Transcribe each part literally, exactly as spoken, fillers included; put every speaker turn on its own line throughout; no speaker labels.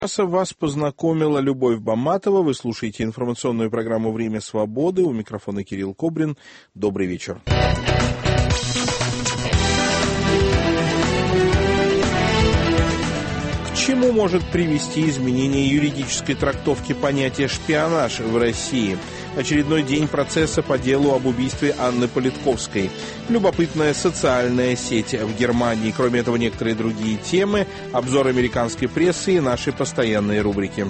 Вас познакомила Любовь Баматова. Вы слушаете информационную программу «Время свободы». У микрофона Кирилл Кобрин. Добрый вечер. К чему может привести изменение юридической трактовки понятия «шпионаж» в России? Очередной день процесса по делу об убийстве Анны Политковской. Любопытная социальная сеть в Германии. Кроме этого, некоторые другие темы, обзор американской прессы и наши постоянные рубрики.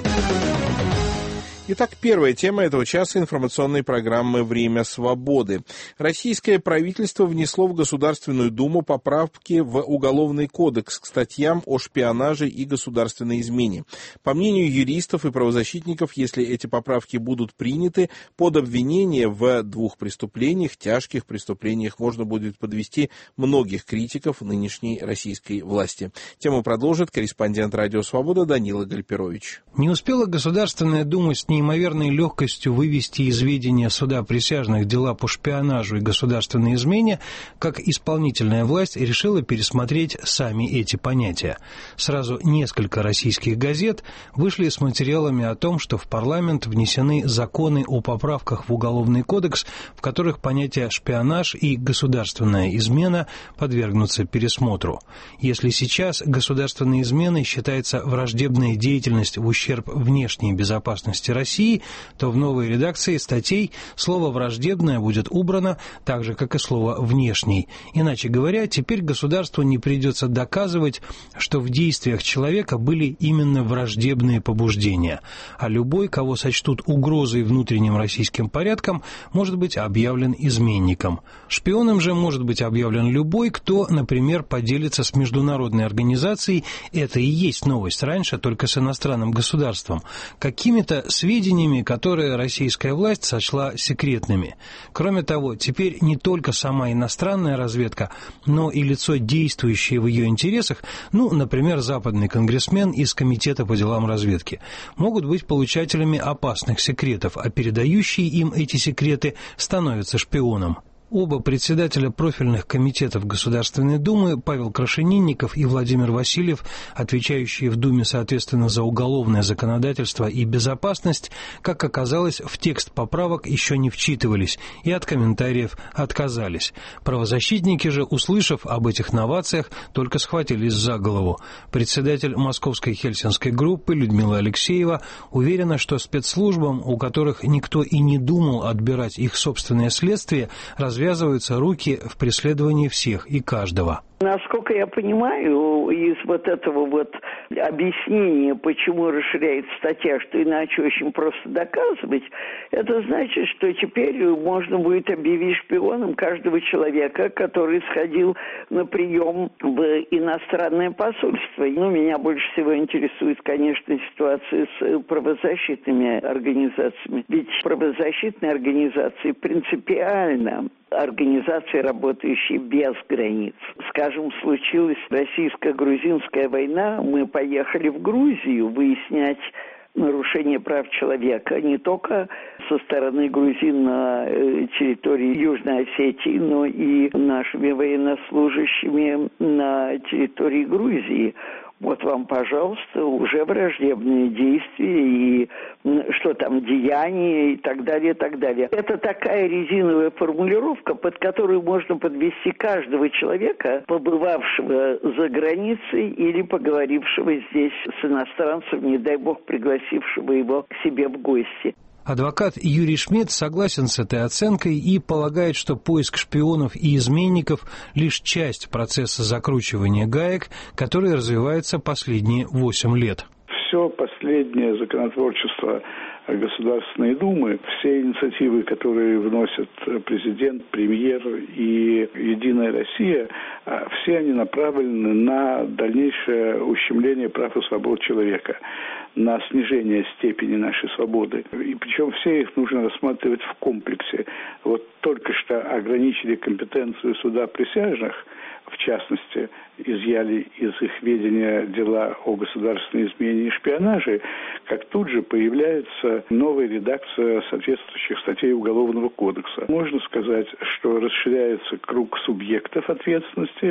Итак, первая тема этого часа информационной программы «Время свободы». Российское правительство внесло в Государственную Думу поправки в Уголовный кодекс к статьям о шпионаже и государственной измене. По мнению юристов и правозащитников, если эти поправки будут приняты, под обвинение в двух преступлениях, тяжких преступлениях, можно будет подвести многих критиков нынешней российской власти. Тему продолжит корреспондент «Радио Свобода» Данила Гальперович.
Не успела Государственная Дума с неимоверной легкостью вывести из ведения суда присяжных дела по шпионажу и государственной измене, как исполнительная власть решила пересмотреть сами эти понятия. Сразу несколько российских газет вышли с материалами о том, что в парламент внесены законы о поправках в Уголовный кодекс, в которых понятия шпионаж и государственная измена подвергнутся пересмотру. Если сейчас государственной изменой считается враждебная деятельность в ущерб внешней безопасности России, России, то в новой редакции статей слово «враждебное» будет убрано, так же, как и слово «внешний». Иначе говоря, теперь государству не придется доказывать, что в действиях человека были именно враждебные побуждения, а любой, кого сочтут угрозой внутренним российским порядкам, может быть объявлен изменником. Шпионом же может быть объявлен любой, кто, например, поделится с международной организацией, это и есть новость, раньше только с иностранным государством, какими-то сведениями, которые российская власть сочла секретными. Кроме того, теперь не только сама иностранная разведка, но и лицо, действующее в ее интересах, ну, например, западный конгрессмен из Комитета по делам разведки, могут быть получателями опасных секретов, а передающий им эти секреты становится шпионом. Оба председателя профильных комитетов Государственной Думы, Павел Крашенинников и Владимир Васильев, отвечающие в Думе соответственно за уголовное законодательство и безопасность, как оказалось, в текст поправок еще не вчитывались и от комментариев отказались. Правозащитники же, услышав об этих новациях, только схватились за голову. Председатель Московской Хельсинской группы Людмила Алексеева уверена, что спецслужбам, у которых никто и не думал отбирать их собственное следствие, разве развязываются руки в преследовании всех и каждого.
Насколько я понимаю, из вот этого вот объяснения, почему расширяется статья, что иначе очень просто доказывать, это значит, что теперь можно будет объявить шпионом каждого человека, который сходил на прием в иностранное посольство. Ну, меня больше всего интересует, конечно, ситуация с правозащитными организациями. Ведь правозащитные организации принципиально организации, работающие без границ. Скажем, случилась российско-грузинская война, мы поехали в Грузию выяснять нарушение прав человека не только со стороны грузин на территории Южной Осетии, но и нашими военнослужащими на территории Грузии. Вот вам, пожалуйста, уже враждебные действия и что там, деяния и так далее, и так далее. Это такая резиновая формулировка, под которую можно подвести каждого человека, побывавшего за границей или поговорившего здесь с иностранцем, не дай бог, пригласившего его к себе в гости.
Адвокат Юрий Шмидт согласен с этой оценкой и полагает, что поиск шпионов и изменников – лишь часть процесса закручивания гаек, который развивается последние восемь лет.
Все последнее законотворчество Государственной Думы, все инициативы, которые вносят президент, премьер и «Единая Россия», все они направлены на дальнейшее ущемление прав и свобод человека, на снижение степени нашей свободы. И причем все их нужно рассматривать в комплексе. Вот только что ограничили компетенцию суда присяжных, в частности, изъяли из их ведения дела о государственной измене и шпионаже, как тут же появляется новая редакция соответствующих статей Уголовного кодекса. Можно сказать, что расширяется круг субъектов ответственности,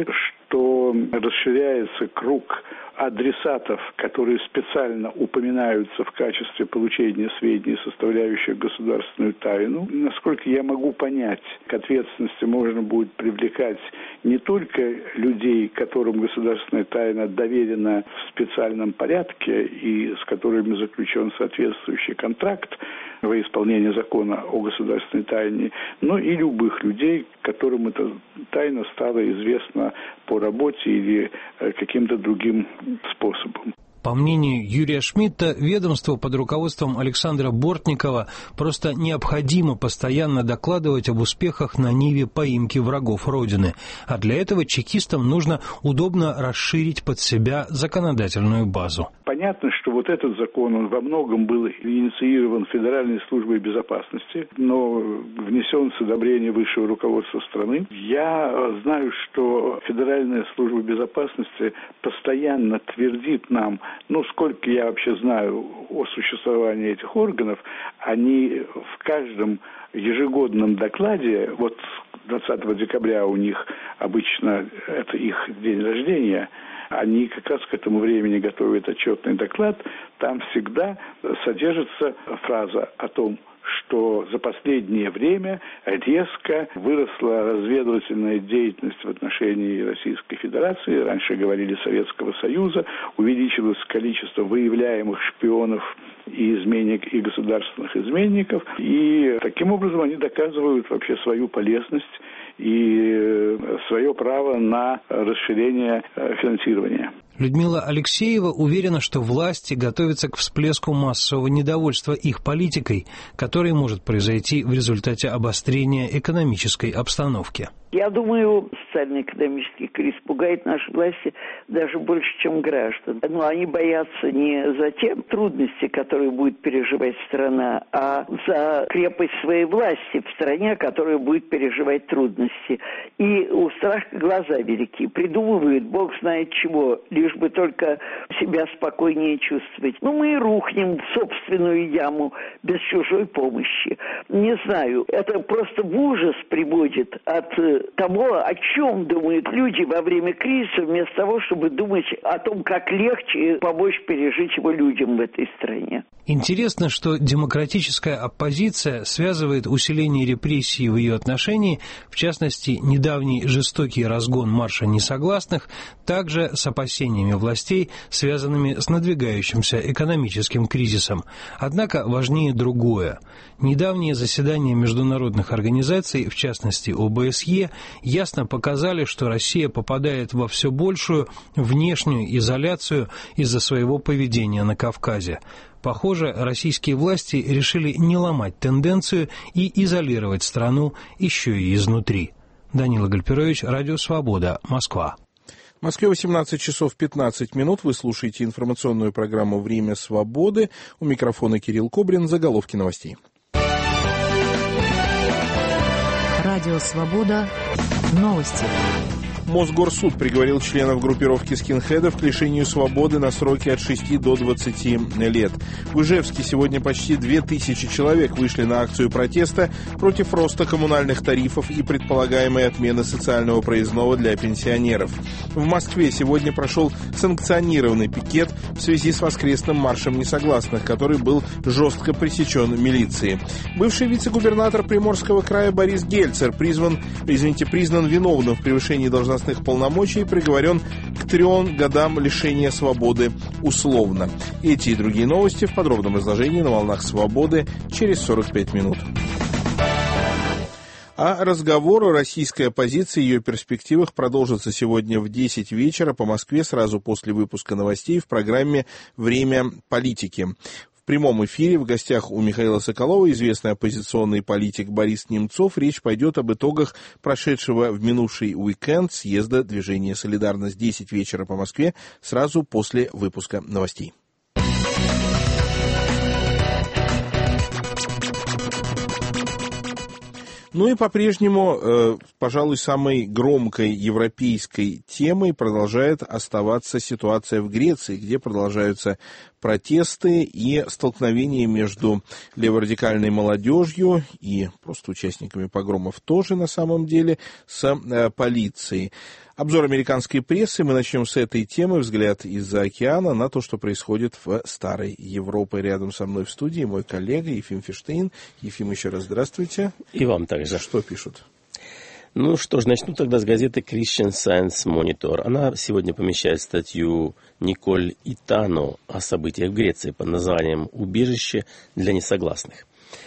что расширяется круг адресатов, которые специально упоминаются в качестве получения сведений, составляющих государственную тайну. Насколько я могу понять, к ответственности можно будет привлекать не только людей, которым государственная тайна доверена в специальном порядке и с которыми заключен соответствующий контракт во исполнение закона о государственной тайне, но и любых людей, которым эта тайна стала известна по работе или каким-то другим способом.
По мнению Юрия Шмидта, ведомству под руководством Александра Бортникова просто необходимо постоянно докладывать об успехах на ниве поимки врагов Родины, а для этого чекистам нужно удобно расширить под себя законодательную базу.
Понятно, что вот этот закон, он во многом был инициирован Федеральной службой безопасности, но внесен с одобрения высшего руководства страны. Я знаю, что Федеральная служба безопасности постоянно твердит нам, ну, сколько я вообще знаю о существовании этих органов, они в каждом ежегодном докладе, вот двадцатого декабря у них обычно это их день рождения, они как раз к этому времени готовят отчетный доклад, там всегда содержится фраза о том, что за последнее время резко выросла разведывательная деятельность в отношении Российской Федерации, раньше говорили Советского Союза, увеличилось количество выявляемых шпионов и изменник, и государственных изменников, и таким образом они доказывают вообще свою полезность и свое право на расширение финансирования.
Людмила Алексеева уверена, что власти готовятся к всплеску массового недовольства их политикой, который может произойти в результате обострения экономической обстановки.
Я думаю, социально-экономический кризис пугает наши власти даже больше, чем граждан. Но они боятся не за те трудности, которые будет переживать страна, а за крепость своей власти в стране, которая будет переживать трудности. И у страха глаза велики. Придумывают, бог знает чего, лишь бы только себя спокойнее чувствовать. Ну, мы и рухнем в собственную яму без чужой помощи. Не знаю, это просто в ужас приводит от того, о чем думают люди во время кризиса, вместо того, чтобы думать о том, как легче помочь пережить его людям в этой стране.
Интересно, что демократическая оппозиция связывает усиление репрессий в ее отношении, в частности, недавний жестокий разгон марша несогласных, также с опасениями властей, связанными с надвигающимся экономическим кризисом. Однако важнее другое. Недавние заседания международных организаций, в частности О Бэ Эс Е, ясно показали, что Россия попадает во все большую внешнюю изоляцию из-за своего поведения на Кавказе. Похоже, российские власти решили не ломать тенденцию и изолировать страну еще и изнутри. Данила Гальперович, Радио Свобода, Москва.
В Москве восемнадцать часов пятнадцать минут. Вы слушаете информационную программу «Время свободы». У микрофона Кирилл Кобрин. Заголовки новостей.
Радио Свобода. Новости.
Мосгорсуд приговорил членов группировки скинхедов к лишению свободы на сроки от шести до двадцати лет. В Ижевске сегодня почти две тысячи человек вышли на акцию протеста против роста коммунальных тарифов и предполагаемой отмены социального проездного для пенсионеров. В Москве сегодня прошел санкционированный пикет в связи с воскресным маршем несогласных, который был жестко пресечен милицией. Бывший вице-губернатор Приморского края Борис Гельцер призван, извините, признан виновным в превышении должностных полномочий и приговорен к трем годам лишения свободы условно. Эти и другие новости в подробном изложении на волнах свободы через сорок пять минут. А разговор о российской оппозиции и ее перспективах продолжится сегодня в десять вечера по Москве сразу после выпуска новостей в программе «Время политики». В прямом эфире в гостях у Михаила Соколова известный оппозиционный политик Борис Немцов. Речь пойдет об итогах прошедшего в минувший уикенд съезда движения «Солидарность». десять вечера по Москве сразу после выпуска новостей. Ну и по-прежнему, э, пожалуй, самой громкой европейской темой продолжает оставаться ситуация в Греции, где продолжаются протесты и столкновения между леворадикальной молодежью и просто участниками погромов тоже на самом деле с э, полицией. Обзор американской прессы. Мы начнем с этой темы. Взгляд из-за океана на то, что происходит в Старой Европе. Рядом со мной в студии мой коллега Ефим Фиштейн. Ефим, еще раз здравствуйте.
И вам также.
Что пишут?
Ну что ж, начну тогда с газеты Christian Science Monitor. Она сегодня помещает статью Николь Итано о событиях в Греции под названием «Убежище для несогласных».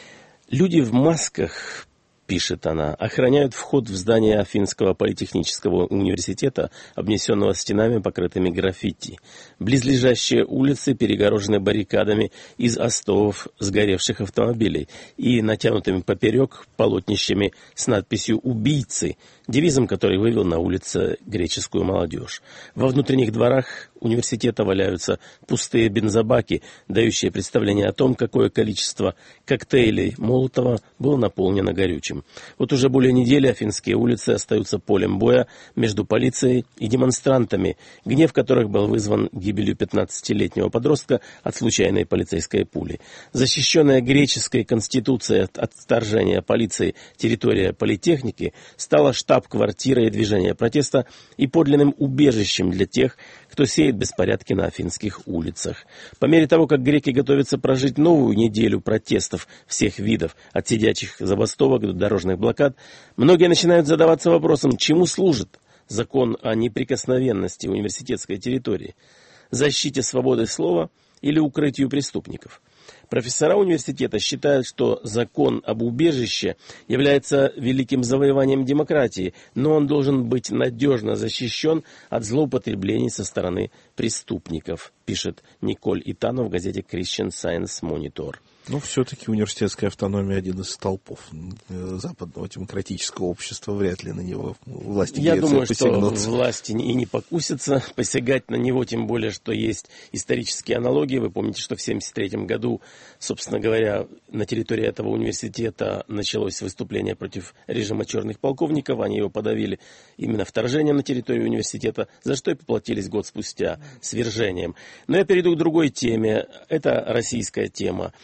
Люди в масках, пишет она, охраняют вход в здание Афинского политехнического университета, обнесенного стенами, покрытыми граффити. Близлежащие улицы перегорожены баррикадами из остовов сгоревших автомобилей и натянутыми поперек полотнищами с надписью «Убийцы», девизом, который вывел на улице греческую молодежь. Во внутренних дворах университета валяются пустые бензобаки, дающие представление о том, какое количество коктейлей Молотова было наполнено горючим. Вот уже более недели афинские улицы остаются полем боя между полицией и демонстрантами, гнев которых был вызван гибелью пятнадцатилетнего подростка от случайной полицейской пули. Защищенная греческой конституцией от вторжения полиции территория политехники стала штаб-квартирой движения протеста и подлинным убежищем для тех, кто сеет беспорядки на афинских улицах. По мере того, как греки готовятся прожить новую неделю протестов всех видов, от сидячих забастовок до дорожных блокад, многие начинают задаваться вопросом, чему служит закон о неприкосновенности университетской территории, защите свободы слова или укрытию преступников. Профессора университета считают, что закон об убежище является великим завоеванием демократии, но он должен быть надежно защищен от злоупотреблений со стороны преступников, пишет Николь Итано в газете Christian Science Monitor.
Ну, все-таки университетская автономия один из столпов западного демократического общества. Вряд ли на него власти
Я
Греции
думаю,
посягнутся.
что власти и не покусятся посягать на него, тем более, что есть исторические аналогии. Вы помните, что в тысяча девятьсот семьдесят третьем году, собственно говоря, на территории этого университета началось выступление против режима черных полковников. Они его подавили именно вторжением на территорию университета, за что и поплатились год спустя свержением. Но я перейду к другой теме. Это российская тема.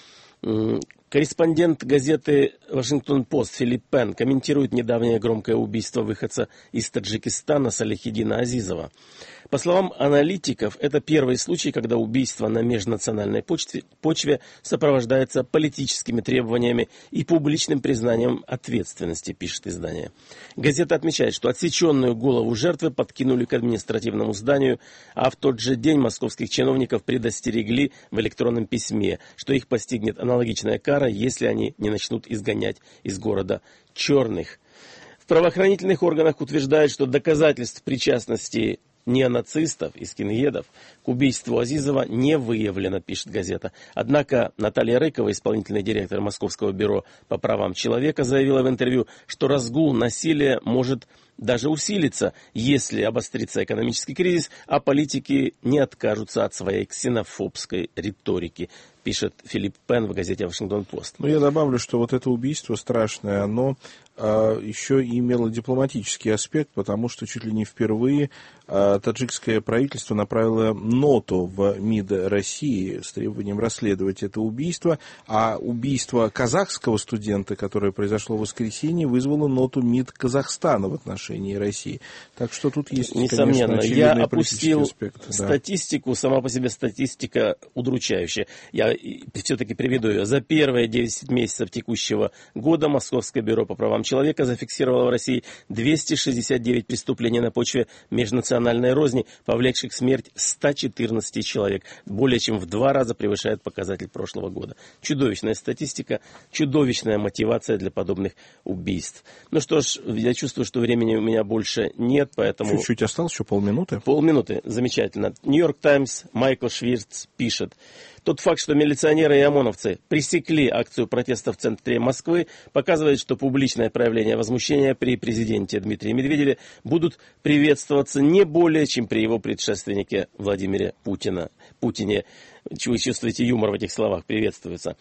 Корреспондент газеты «Вашингтон-Пост» Филипп Пен комментирует недавнее громкое убийство выходца из Таджикистана Салихиддина Азизова. По словам аналитиков, это первый случай, когда убийство на межнациональной почве, почве сопровождается политическими требованиями и публичным признанием ответственности, пишет издание. Газета отмечает, что отсеченную голову жертвы подкинули к административному зданию, а в тот же день московских чиновников предостерегли в электронном письме, что их постигнет аналогичная кара, если они не начнут изгонять из города черных. В правоохранительных органах утверждают, что доказательств причастности неонацистов и скинхедов к убийству Азизова не выявлено, пишет газета. Однако Наталья Рыкова, исполнительный директор Московского бюро по правам человека, заявила в интервью, что разгул насилия может даже усилиться, если обострится экономический кризис, а политики не откажутся от своей ксенофобской риторики, пишет Филипп Пен в газете «Вашингтон-Пост».
Ну, я добавлю, что вот это убийство страшное, оно а, еще и имело дипломатический аспект, потому что чуть ли не впервые а, таджикское правительство направило ноту в МИД России с требованием расследовать это убийство, а убийство казахского студента, которое произошло в воскресенье, вызвало ноту МИД Казахстана в отношении России. Так что тут есть,
несомненно,
конечно,
я опустил
аспект,
статистику, да. Сама по себе статистика удручающая. Я все-таки приведу ее. За первые десять месяцев текущего года Московское бюро по правам человека зафиксировало в России двести шестьдесят девять преступлений на почве межнациональной розни, повлекших смерть ста четырнадцати человек. Более чем в два раза превышает показатель прошлого года. Чудовищная статистика, чудовищная мотивация для подобных убийств. Ну что ж, я чувствую, что времени у меня больше нет, поэтому...
Чуть-чуть осталось, еще полминуты.
Полминуты, замечательно. Нью-Йорк Таймс, Майкл Швирц пишет. Тот факт, что милиционеры и ОМОНовцы пресекли акцию протеста в центре Москвы, показывает, что публичное проявление возмущения при президенте Дмитрии Медведеве будут приветствоваться не более, чем при его предшественнике Владимире Путина. Путине. Вы чувствуете, юмор в этих словах приветствуется.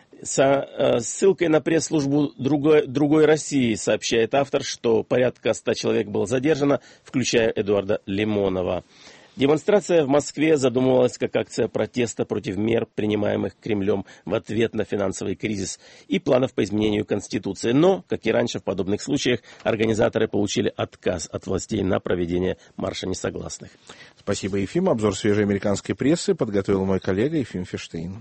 Со э, ссылкой на пресс-службу другой, другой России сообщает автор, что порядка ста человек было задержано, включая Эдуарда Лимонова. Демонстрация в Москве задумывалась как акция протеста против мер, принимаемых Кремлем в ответ на финансовый кризис и планов по изменению Конституции. Но, как и раньше в подобных случаях, организаторы получили отказ от властей на проведение марша несогласных.
Спасибо, Ефим. Обзор свежей американской прессы подготовил мой коллега Ефим Ферштейн.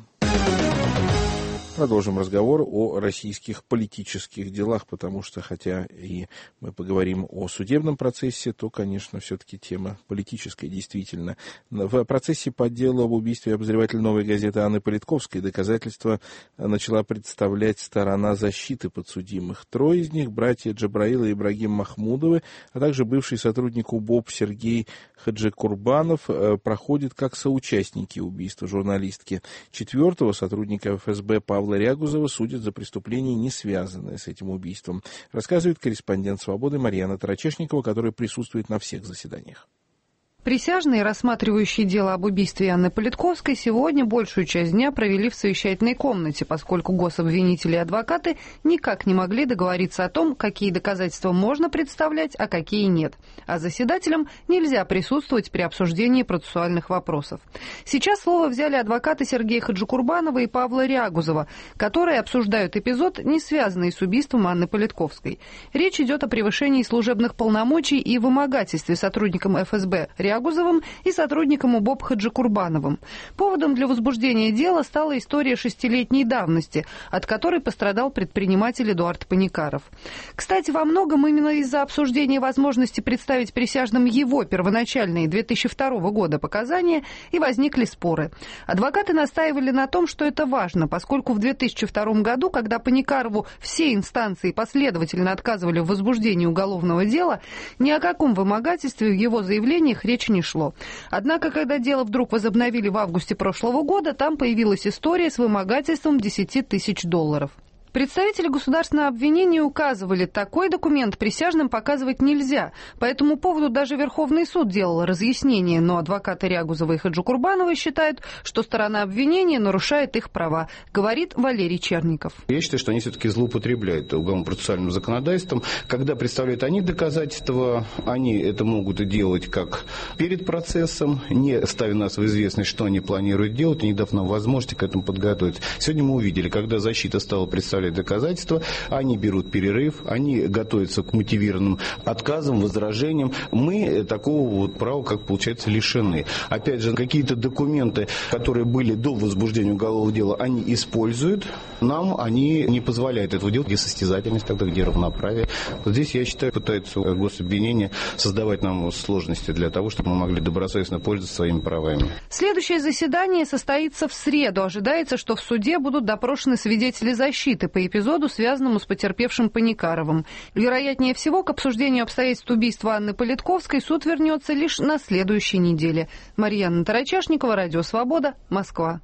Продолжим разговор о российских политических делах, потому что, хотя и мы поговорим о судебном процессе, то, конечно, все-таки тема политическая, действительно. В процессе по делу об убийстве обозревателя «Новой газеты» Анны Политковской доказательства начала представлять сторона защиты подсудимых. Трое из них, братья Джабраил и Ибрагим Махмудовы, а также бывший сотрудник УБОП Сергей Хаджикурбанов, проходят как соучастники убийства журналистки. Четвертого, сотрудника эф эс бэ Павла Павла Рягузова, судят за преступление, не связанное с этим убийством, рассказывает корреспондент «Свободы» Марьяна Тарачешникова, которая присутствует на всех заседаниях.
Присяжные, рассматривающие дело об убийстве Анны Политковской, сегодня большую часть дня провели в совещательной комнате, поскольку гособвинители и адвокаты никак не могли договориться о том, какие доказательства можно представлять, а какие нет. А заседателям нельзя присутствовать при обсуждении процессуальных вопросов. Сейчас слово взяли адвокаты Сергея Хаджикурбанова и Павла Рягузова, которые обсуждают эпизод, не связанный с убийством Анны Политковской. Речь идет о превышении служебных полномочий и вымогательстве сотрудникам эф эс бэ Рягузовым и сотрудником УБОП Хаджикурбановым. Поводом для возбуждения дела стала история шестилетней давности, от которой пострадал предприниматель Эдуард Паникаров. Кстати, во многом именно из-за обсуждения возможности представить присяжным его первоначальные две тысячи второго года показания и возникли споры. Адвокаты настаивали на том, что это важно, поскольку в две тысячи втором году, когда Паникарову все инстанции последовательно отказывали в возбуждении уголовного дела, ни о каком вымогательстве в его заявлениях речь не шло. Однако, когда дело вдруг возобновили в августе прошлого года, там появилась история с вымогательством десяти тысяч долларов. Представители государственного обвинения указывали, такой документ присяжным показывать нельзя. По этому поводу даже Верховный суд делал разъяснение, но адвокаты Рягузова и Хаджикурбанова считают, что сторона обвинения нарушает их права, говорит Валерий Черников.
Я считаю, что они все-таки злоупотребляют уголовно-процессуальным законодательством. Когда представляют они доказательства, они это могут делать как перед процессом, не ставя нас в известность, что они планируют делать, не дав нам возможности к этому подготовиться. Сегодня мы увидели, когда защита стала представлять доказательства, они берут перерыв, они готовятся к мотивированным отказам, возражениям. Мы такого вот права, как получается, лишены. Опять же, какие-то документы, которые были до возбуждения уголовного дела, они используют. Нам они не позволяют этого делать. Где состязательность, тогда где равноправие. Вот здесь, я считаю, пытаются гособвинения создавать нам сложности для того, чтобы мы могли добросовестно пользоваться своими правами.
Следующее заседание состоится в среду. Ожидается, что в суде будут допрошены свидетели защиты по эпизоду, связанному с потерпевшим Паникаровым. Вероятнее всего, к обсуждению обстоятельств убийства Анны Политковской суд вернется лишь на следующей неделе. Марьяна Тарачешникова, Радио Свобода, Москва.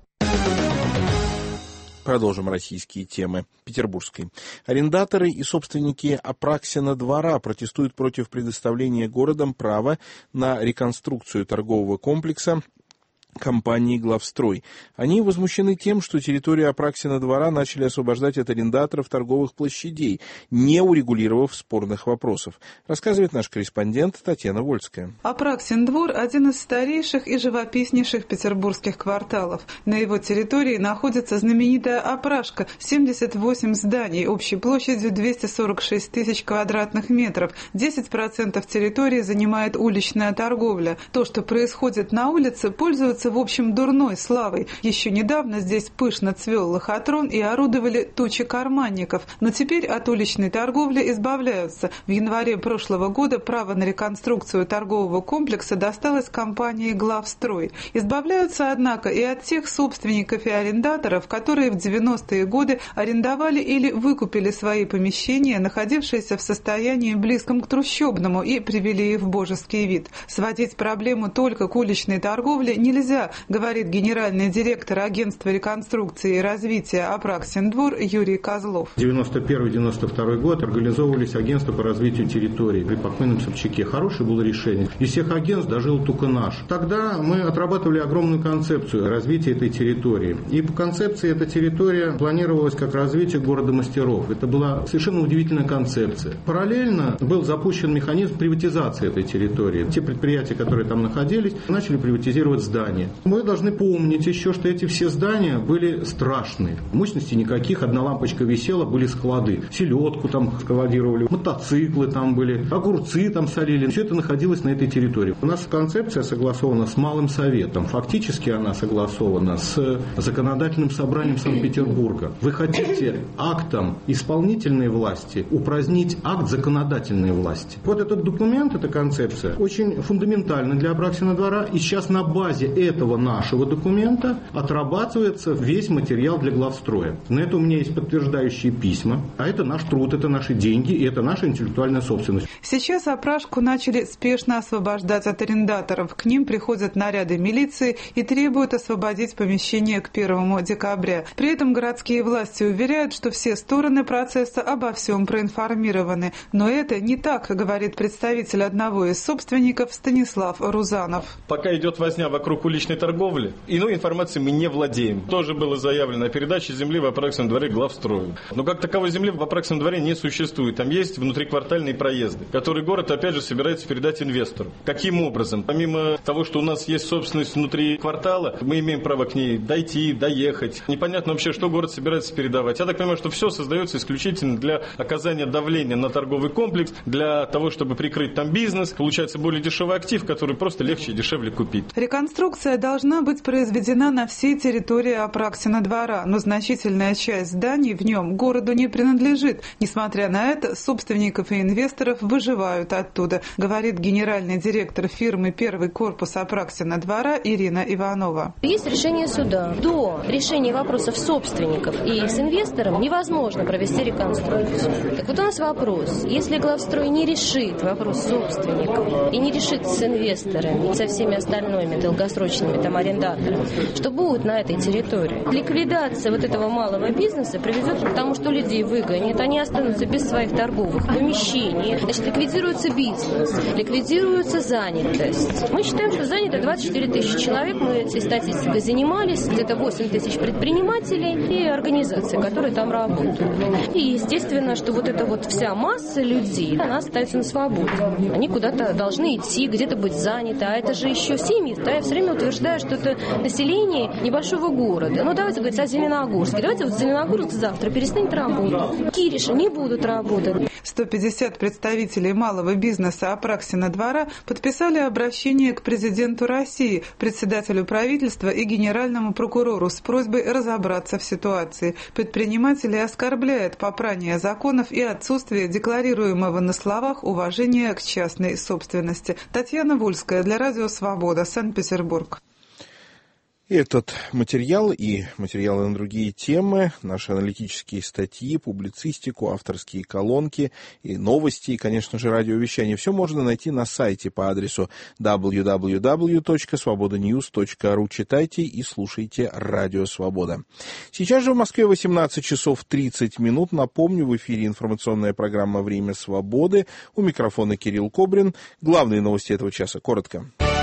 Продолжим российские темы. Петербургской. Арендаторы и собственники Апраксина двора протестуют против предоставления городом права на реконструкцию торгового комплекса компании «Главстрой». Они возмущены тем, что территорию Апраксина двора начали освобождать от арендаторов торговых площадей, не урегулировав спорных вопросов, рассказывает наш корреспондент Татьяна Вольская.
Апраксин двор – один из старейших и живописнейших петербургских кварталов. На его территории находится знаменитая «Апрашка» – семьдесят восемь зданий общей площадью двести сорок шесть тысяч квадратных метров. десять процентов территории занимает уличная торговля. То, что происходит на улице, пользуется в общем дурной славой. Еще недавно здесь пышно цвел лохотрон и орудовали тучи карманников, но теперь от уличной торговли избавляются. В январе прошлого года право на реконструкцию торгового комплекса досталось компании «Главстрой». Избавляются, однако, и от тех собственников и арендаторов, которые в девяностые годы арендовали или выкупили свои помещения, находившиеся в состоянии близком к трущобному, и привели их в божеский вид. Сводить проблему только к уличной торговле нельзя. нельзя, говорит генеральный директор агентства реконструкции и развития «Апраксин двор» Юрий Козлов.
девяносто первый — девяносто второй год организовывались агентства по развитию территории при покойном Собчаке. Хорошее было решение. Из всех агентств дожил только наш. Тогда мы отрабатывали огромную концепцию развития этой территории. И по концепции эта территория планировалась как развитие города мастеров. Это была совершенно удивительная концепция. Параллельно был запущен механизм приватизации этой территории. Те предприятия, которые там находились, начали приватизировать здания. Мы должны помнить еще, что эти все здания были страшные. Мощности никаких, одна лампочка висела, были склады. Селедку там складировали, мотоциклы там были, огурцы там солили. Все это находилось на этой территории. У нас концепция согласована с Малым Советом. Фактически она согласована с Законодательным собранием Санкт-Петербурга. Вы хотите актом исполнительной власти упразднить акт законодательной власти. Вот этот документ, эта концепция очень фундаментальна для Апраксина двора. И сейчас на базе этого нашего документа отрабатывается весь материал для главстроя. На это у меня есть подтверждающие письма. А это наш труд, это наши деньги и это наша интеллектуальная собственность.
Сейчас Апрашку начали спешно освобождать от арендаторов. К ним приходят наряды милиции и требуют освободить помещение к первому декабря. При этом городские власти уверяют, что все стороны процесса обо всем проинформированы. Но это не так, говорит представитель одного из собственников Станислав Рузанов.
Пока идет возня вокруг уличной торговли, иной информацией мы не владеем. Тоже было заявлено о передаче земли в Апраксином дворе главстрою. Но как таковой земли в Апраксином дворе не существует. Там есть внутриквартальные проезды, которые город опять же собирается передать инвестору. Каким образом? Помимо того, что у нас есть собственность внутри квартала, мы имеем право к ней дойти, доехать. Непонятно вообще, что город собирается передавать. Я так понимаю, что все создается исключительно для оказания давления на торговый комплекс, для того, чтобы прикрыть там бизнес. Получается более дешевый актив, который просто легче и дешевле купить.
Реконструкция должна быть произведена на всей территории Апраксина двора, но значительная часть зданий в нем городу не принадлежит. Несмотря на это, собственников и инвесторов выживают оттуда, говорит генеральный директор фирмы «Первый корпус Апраксина двора» Ирина Иванова.
Есть решение суда. До решения вопросов собственников и с инвестором невозможно провести реконструкцию. Так вот у нас вопрос. Если главстрой не решит вопрос собственников и не решит с инвесторами и со всеми остальными долгосрочными там арендаторами, что будет на этой территории? Ликвидация вот этого малого бизнеса приведет к тому, что людей выгонят, они останутся без своих торговых помещений. Значит, ликвидируется бизнес, ликвидируется занятость. Мы считаем, что занято двадцать четыре тысячи человек, мы этой статистикой занимались, где-то восемь тысяч предпринимателей и организаций, которые там работают. И естественно, что вот эта вот вся масса людей, она остается на свободе. Они куда-то должны идти, где-то быть заняты, а это же еще семьи. Да, я все время утверждаю, что это население небольшого города. Ну, давайте говорить о Зеленогорске. Давайте вот Зеленогорск завтра перестанет работать. Кириши не будут работать.
сто пятьдесят представителей малого бизнеса Апраксина двора подписали обращение к президенту России, председателю правительства и генеральному прокурору с просьбой разобраться в ситуации. Предприниматели оскорбляют попрание законов и отсутствие декларируемого на словах уважения к частной собственности. Татьяна Вольская для Радио Свобода, Санкт-Петербург.
Этот материал и материалы на другие темы, наши аналитические статьи, публицистику, авторские колонки и новости, и, конечно же, радиовещание, все можно найти на сайте по адресу дабл ю дабл ю дабл ю точка свобода ньюс точка ру. Читайте и слушайте Радио Свобода. Сейчас же в Москве восемнадцать часов тридцать минут. Напомню, в эфире информационная программа «Время свободы». У микрофона Кирилл Кобрин. Главные новости этого часа. Коротко.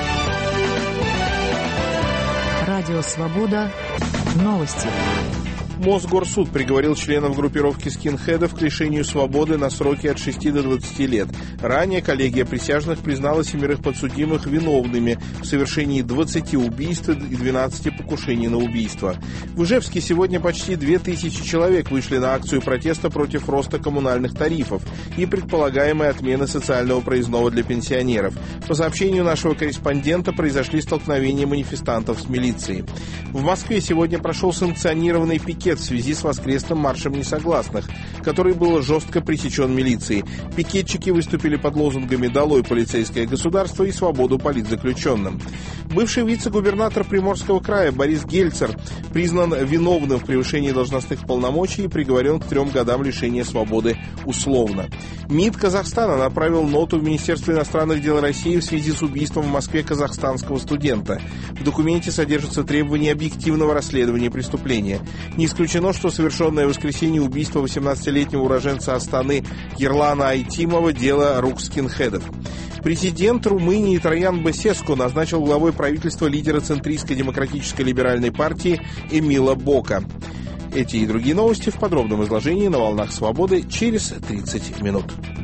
Радио «Свобода». Новости.
Мосгорсуд приговорил членов группировки скинхедов к лишению свободы на сроки от шести до двадцати лет. Ранее коллегия присяжных признала семерых подсудимых виновными в совершении двадцати убийств и двенадцати покушений на убийство. В Ижевске сегодня почти две тысячи человек вышли на акцию протеста против роста коммунальных тарифов и предполагаемой отмены социального проездного для пенсионеров. По сообщению нашего корреспондента, произошли столкновения манифестантов с милицией. В Москве сегодня прошел санкционированный пикет пикет в связи с воскресным маршем несогласных, который был жестко пресечен милицией. Пикетчики выступили под лозунгами «Долой полицейское государство» и «Свободу политзаключенным». Бывший вице-губернатор Приморского края Борис Гельцер признан виновным в превышении должностных полномочий и приговорен к трем годам лишения свободы условно. МИД Казахстана направил ноту в Министерство иностранных дел России в связи с убийством в Москве казахстанского студента. В документе содержатся требования объективного расследования преступления. Не исключено, что совершенное в воскресенье убийство восемнадцатилетнего уроженца Астаны Ерлана Айтимова – дело рук скинхедов. Президент Румынии Троян Басеску назначил главой правительства лидера Центристской демократической либеральной партии Эмила Бока. Эти и другие новости в подробном изложении на «Волнах Свободы» через тридцать минут.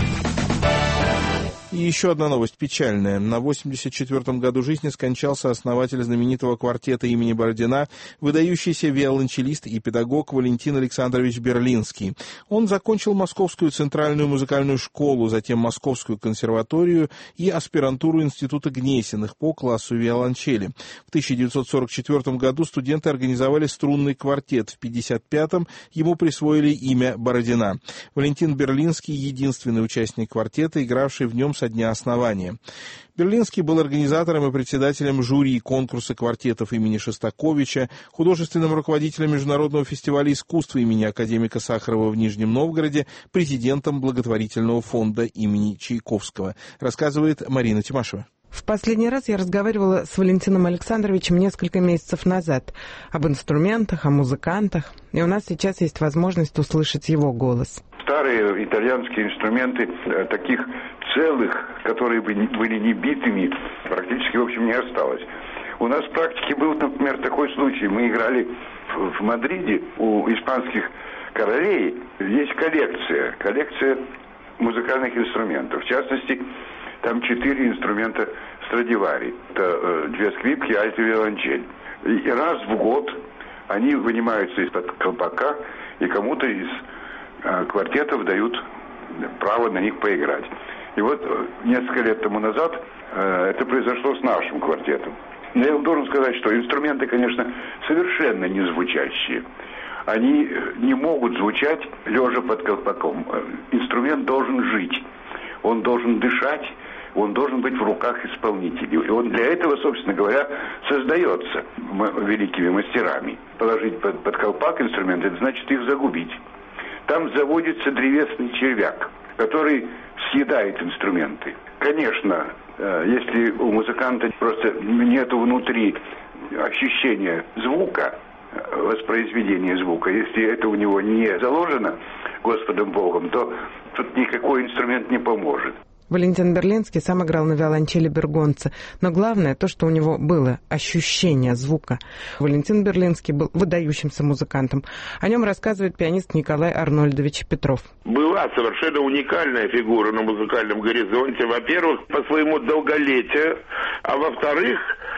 И еще одна новость печальная. На восемьдесят четвёртом году жизни скончался основатель знаменитого квартета имени Бородина, выдающийся виолончелист и педагог Валентин Александрович Берлинский. Он закончил Московскую центральную музыкальную школу, затем Московскую консерваторию и аспирантуру Института Гнесиных по классу виолончели. В тысяча девятьсот сорок четвёртом году студенты организовали струнный квартет. В пятьдесят пятом ему присвоили имя Бородина. Валентин Берлинский — единственный участник квартета, игравший в нем со дня основания. Берлинский был организатором и председателем жюри конкурса квартетов имени Шостаковича, художественным руководителем Международного фестиваля искусства имени академика Сахарова в Нижнем Новгороде, президентом благотворительного фонда имени Чайковского, рассказывает Марина Тимашева.
В последний раз я разговаривала с Валентином Александровичем несколько месяцев назад об инструментах, о музыкантах, и у нас сейчас есть возможность услышать его голос.
Старые итальянские инструменты, таких целых, которые были не битыми, практически, в общем, не осталось. У нас в практике был, например, такой случай. Мы играли в Мадриде у испанских королей. Есть коллекция, коллекция музыкальных инструментов. В частности, там четыре инструмента Страдивари. Это э, две скрипки, альт и виолончель. И раз в год они вынимаются из-под колпака, и кому-то из э, квартетов дают право на них поиграть. И вот э, несколько лет тому назад э, это произошло с нашим квартетом. Но я вам должен сказать, что инструменты, конечно, совершенно не звучащие. Они не могут звучать лежа под колпаком. Инструмент должен жить, он должен дышать, он должен быть в руках исполнителей. И он для этого, собственно говоря, создается великими мастерами. Положить под, под колпак инструмент, это значит их загубить. Там заводится древесный червяк, который съедает инструменты. Конечно, если у музыканта просто нет внутри ощущения звука, воспроизведения звука, если это у него не заложено Господом Богом, то тут никакой инструмент не поможет.
Валентин Берлинский сам играл на виолончели бергонца, но главное то, что у него было ощущение звука. Валентин Берлинский был выдающимся музыкантом. О нем рассказывает пианист Николай Арнольдович Петров.
Была совершенно уникальная фигура на музыкальном горизонте. Во-первых, по своему долголетию, а во-вторых,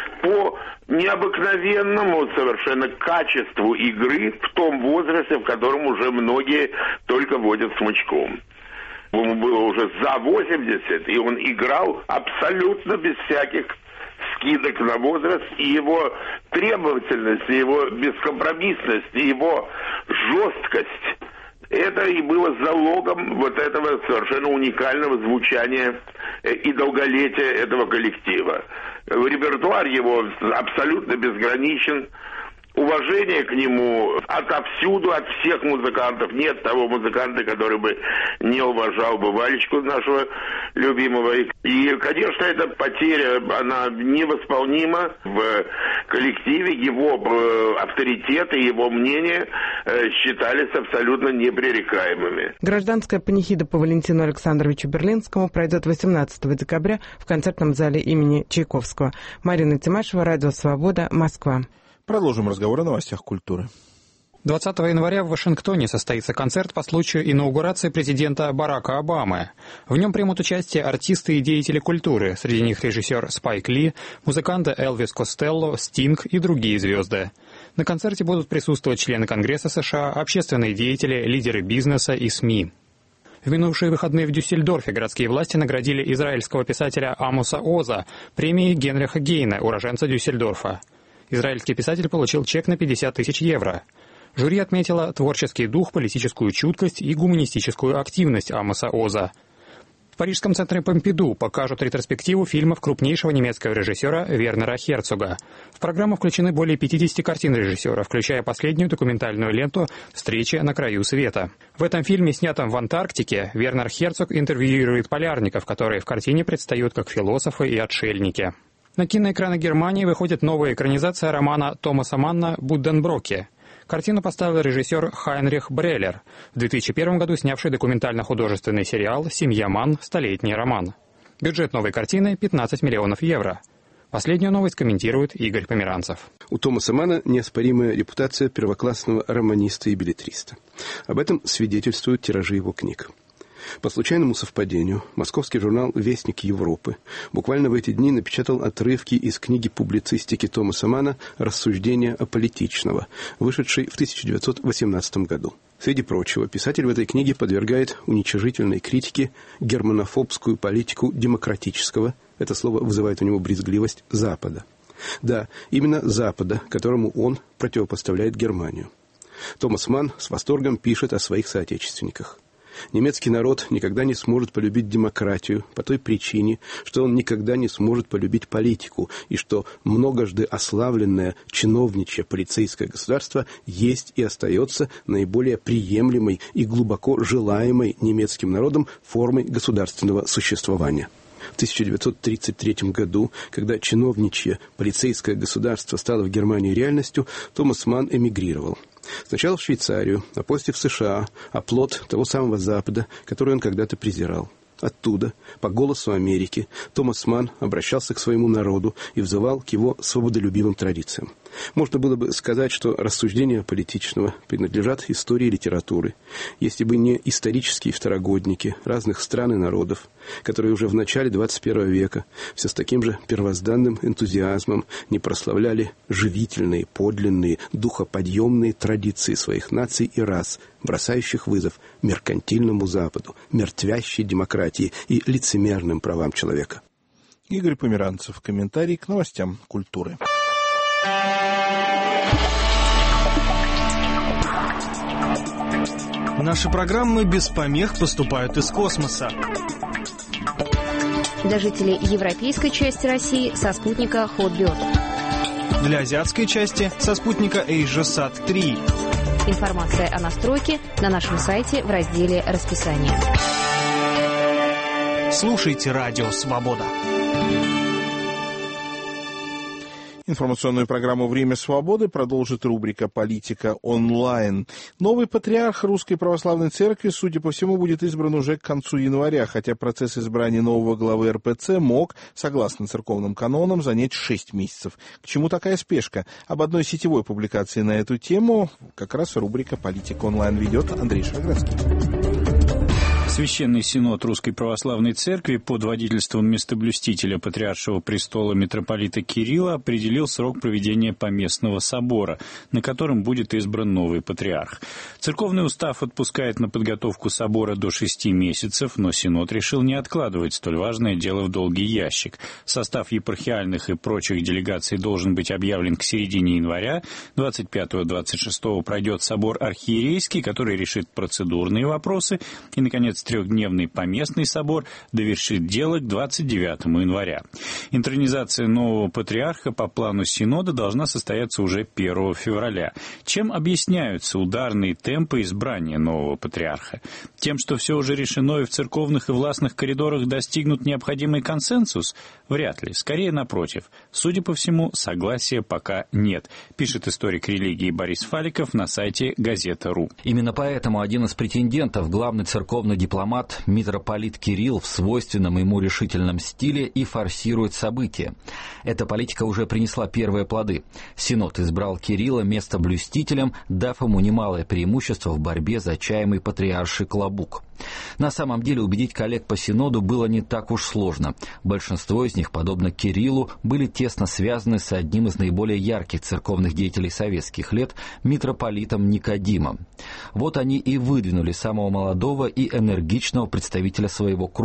по необыкновенному совершенно качеству игры в том возрасте, в котором уже многие только водят смычком. Ему было уже за восемьдесят, и он играл абсолютно без всяких скидок на возраст, и его требовательность, и его бескомпромиссность, и его жесткость, это и было залогом вот этого совершенно уникального звучания и долголетия этого коллектива. Репертуар его абсолютно безграничен. Уважение к нему отовсюду, от всех музыкантов. Нет того музыканта, который бы не уважал бы Валечку, нашего любимого. И, конечно, эта потеря, она невосполнима в коллективе. Его авторитет и его мнение считались абсолютно непререкаемыми.
Гражданская панихида по Валентину Александровичу Берлинскому пройдет восемнадцатого декабря в концертном зале имени Чайковского. Марина Тимашева, Радио Свобода, Москва.
Продолжим разговор о новостях культуры.
двадцатого января в Вашингтоне состоится концерт по случаю инаугурации президента Барака Обамы. В нем примут участие артисты и деятели культуры, среди них режиссер Спайк Ли, музыканты Элвис Костелло, Стинг и другие звезды. На концерте будут присутствовать члены Конгресса США, общественные деятели, лидеры бизнеса и СМИ. В минувшие выходные в Дюссельдорфе городские власти наградили израильского писателя Амоса Оза премией Генриха Гейна, уроженца Дюссельдорфа. Израильский писатель получил чек на пятьдесят тысяч евро. Жюри отметило творческий дух, политическую чуткость и гуманистическую активность Амоса Оза. В Парижском центре Помпиду покажут ретроспективу фильмов крупнейшего немецкого режиссера Вернера Херцога. В программу включены более пятидесяти картин режиссера, включая последнюю документальную ленту «Встреча на краю света». В этом фильме, снятом в Антарктике, Вернер Херцог интервьюирует полярников, которые в картине предстают как философы и отшельники. На киноэкраны Германии выходит новая экранизация романа Томаса Манна «Будденброки». Картину поставил режиссер Хайнрих Бреллер, в две тысячи первом году снявший документально-художественный сериал «Семья Манн. Столетний роман». Бюджет новой картины – пятнадцать миллионов евро. Последнюю новость комментирует Игорь Померанцев.
У Томаса Манна неоспоримая репутация первоклассного романиста и беллетриста. Об этом свидетельствуют тиражи его книг. По случайному совпадению, московский журнал «Вестник Европы» буквально в эти дни напечатал отрывки из книги публицистики Томаса Манна «Рассуждения аполитичного», вышедшей в тысяча девятьсот восемнадцатом году. Среди прочего, писатель в этой книге подвергает уничижительной критике германофобскую политику демократического, это слово вызывает у него брезгливость, Запада. Да, именно Запада, которому он противопоставляет Германию. Томас Манн с восторгом пишет о своих соотечественниках. Немецкий народ никогда не сможет полюбить демократию по той причине, что он никогда не сможет полюбить политику, и что многожды ославленное чиновничье полицейское государство есть и остается наиболее приемлемой и глубоко желаемой немецким народом формой государственного существования. В тысяча девятьсот тридцать третьем году, когда чиновничье полицейское государство стало в Германии реальностью, Томас Манн эмигрировал. Сначала в Швейцарию, а после в США, оплот того самого Запада, который он когда-то презирал. Оттуда, по голосу Америки, Томас Манн обращался к своему народу и взывал к его свободолюбивым традициям. Можно было бы сказать, что рассуждения политичного принадлежат истории литературы, если бы не исторические второгодники разных стран и народов, которые уже в начале двадцать первого века все с таким же первозданным энтузиазмом не прославляли живительные, подлинные, духоподъемные традиции своих наций и рас, бросающих вызов меркантильному Западу, мертвящей демократии и лицемерным правам человека.
Игорь Померанцев. Комментарий к новостям культуры.
Наши программы без помех поступают из космоса.
Для жителей европейской части России со спутника Hotbird.
Для азиатской части со спутника AsiaSat три.
Информация о настройке на нашем сайте в разделе «Расписание».
Слушайте Радио Свобода.
Информационную программу «Время свободы» продолжит рубрика «Политика онлайн». Новый патриарх Русской Православной Церкви, судя по всему, будет избран уже к концу января, хотя процесс избрания нового главы эр пэ цэ мог, согласно церковным канонам, занять шесть месяцев. К чему такая спешка? Об одной сетевой публикации на эту тему как раз рубрика «Политика онлайн» ведет Андрей Шарградский.
Священный Синод Русской Православной Церкви под водительством местоблюстителя Патриаршего престола митрополита Кирилла определил срок проведения поместного собора, на котором будет избран новый патриарх. Церковный устав отпускает на подготовку собора до шести месяцев, но Синод решил не откладывать столь важное дело в долгий ящик. Состав епархиальных и прочих делегаций должен быть объявлен к середине января. двадцать пятого — двадцать шестого пройдет собор архиерейский, который решит процедурные вопросы, и, наконец, трехдневный поместный собор довершит дело к двадцать девятому января. Интронизация нового патриарха по плану Синода должна состояться уже первого февраля. Чем объясняются ударные темпы избрания нового патриарха? Тем, что все уже решено и в церковных и властных коридорах достигнут необходимый консенсус? Вряд ли. Скорее, напротив. Судя по всему, согласия пока нет, пишет историк религии Борис Фаликов на сайте газета точка ру.
Именно поэтому один из претендентов, главный церковный дипломат, митрополит Кирилл, в свойственном ему решительном стиле и форсирует события. Эта политика уже принесла первые плоды. Синод избрал Кирилла местоблюстителем, дав ему немалое преимущество в борьбе за чаемый патриарший клобук. На самом деле убедить коллег по Синоду было не так уж сложно. Большинство из них, подобно Кириллу, были тесно связаны с одним из наиболее ярких церковных деятелей советских лет, митрополитом Никодимом. Вот они и выдвинули самого молодого и энергичного представителя своего круга.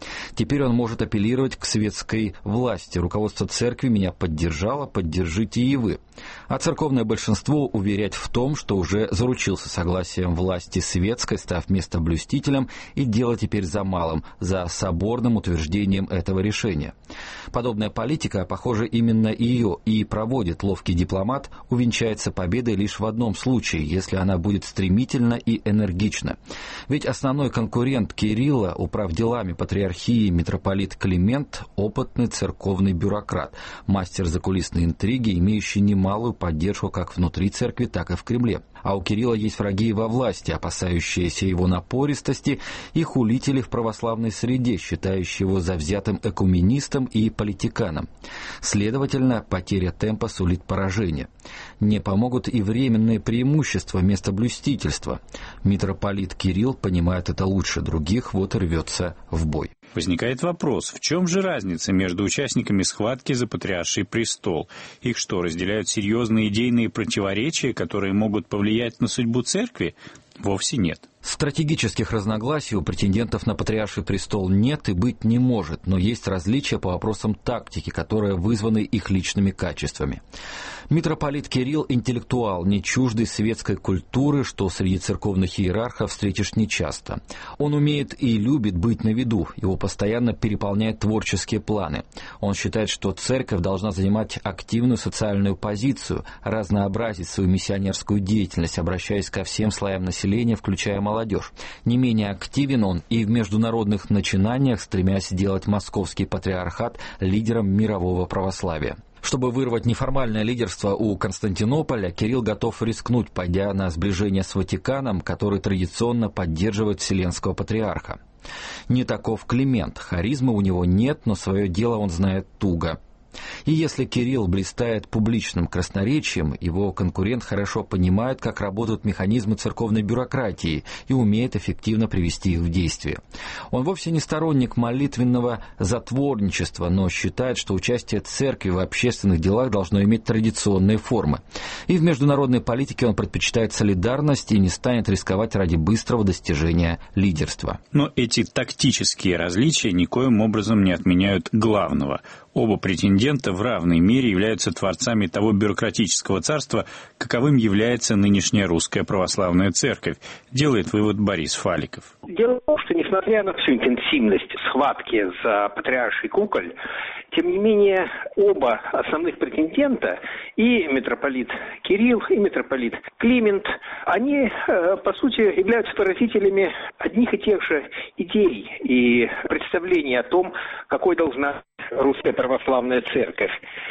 Теперь он может апеллировать к светской власти. Руководство церкви меня поддержало, поддержите и вы. А церковное большинство уверять в том, что уже заручился согласием власти светской, став местоблюстителем, и дело теперь за малым, за соборным утверждением этого решения. Подобная политика, похоже, именно ее и проводит ловкий дипломат, увенчается победой лишь в одном случае, если она будет стремительна и энергична. Ведь основной конкурент Кирилла, управ делами патриархии митрополит Климент, опытный церковный бюрократ, мастер закулисной интриги, имеющий немалую поддержку как внутри церкви, так и в Кремле. А у Кирилла есть враги и во власти, опасающиеся его напористости, и хулители в православной среде, считающие его завзятым экуменистом и политиканом. Следовательно, потеря темпа сулит поражение. Не помогут и временные преимущества местоблюстительства. Митрополит Кирилл понимает это лучше других, вот и рвется в бой.
Возникает вопрос, в чем же разница между участниками схватки за патриарший престол? Их что, разделяют серьезные идейные противоречия, которые могут повлиять на судьбу церкви? Вовсе нет.
Стратегических разногласий у претендентов на патриарший престол нет и быть не может, но есть различия по вопросам тактики, которые вызваны их личными качествами. Митрополит Кирилл – интеллектуал, не чуждый светской культуры, что среди церковных иерархов встретишь нечасто. Он умеет и любит быть на виду, его постоянно переполняют творческие планы. Он считает, что церковь должна занимать активную социальную позицию, разнообразить свою миссионерскую деятельность, обращаясь ко всем слоям населения, включая молодежь. Не менее активен он и в международных начинаниях, стремясь сделать московский патриархат лидером мирового православия. Чтобы вырвать неформальное лидерство у Константинополя, Кирилл готов рискнуть, пойдя на сближение с Ватиканом, который традиционно поддерживает Вселенского патриарха. Не таков Климент, харизмы у него нет, но свое дело он знает туго. И если Кирилл блистает публичным красноречием, его конкурент хорошо понимает, как работают механизмы церковной бюрократии и умеет эффективно привести их в действие. Он вовсе не сторонник молитвенного затворничества, но считает, что участие церкви в общественных делах должно иметь традиционные формы. И в международной политике он предпочитает солидарность и не станет рисковать ради быстрого достижения лидерства.
Но эти тактические различия никоим образом не отменяют главного. Оба претендента в равной мере являются творцами того бюрократического царства, каковым является нынешняя русская православная церковь, делает вывод Борис Фаликов.
Дело в том, что несмотря на всю интенсивность схватки за патриарший куколь, тем не менее оба основных претендента, и митрополит Кирилл, и митрополит Климент, они, по сути, являются выразителями одних и тех же идей и представлений о том, какой должна быть русская православная церковь.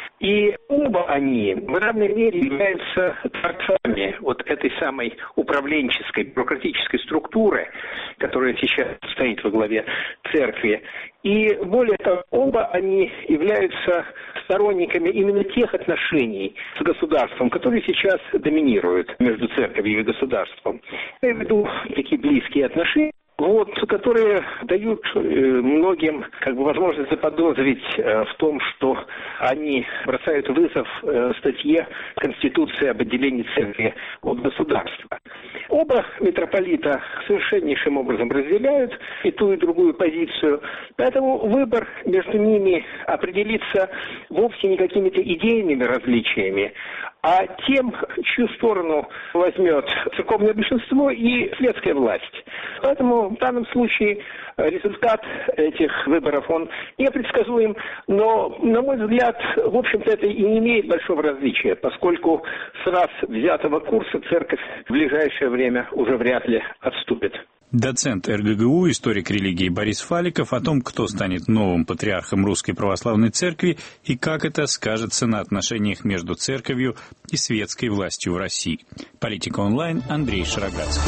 И оба они в равной мере являются творцами вот этой самой управленческой, бюрократической структуры, которая сейчас стоит во главе церкви. И более того, оба они являются сторонниками именно тех отношений с государством, которые сейчас доминируют между церковью и государством. Я имею в виду такие близкие отношения, вот, которые дают э, многим как бы возможность заподозрить э, в том, что они бросают вызов э, статье Конституции об отделении церкви от государства. Оба митрополита совершеннейшим образом разделяют и ту, и другую позицию, поэтому выбор между ними определится вовсе не какими-то идейными различиями, а тем, чью сторону возьмет церковное большинство и светская власть. Поэтому в данном случае результат этих выборов, он непредсказуем, но, на мой взгляд, в общем-то, это и не имеет большого различия, поскольку с раз взятого курса церковь в ближайшее время уже вряд ли отступит.
Доцент эр гэ гэ у, историк религии Борис Фаликов о том, кто станет новым патриархом Русской Православной Церкви и как это скажется на отношениях между церковью и светской властью в России. Политика онлайн, Андрей Шароградский.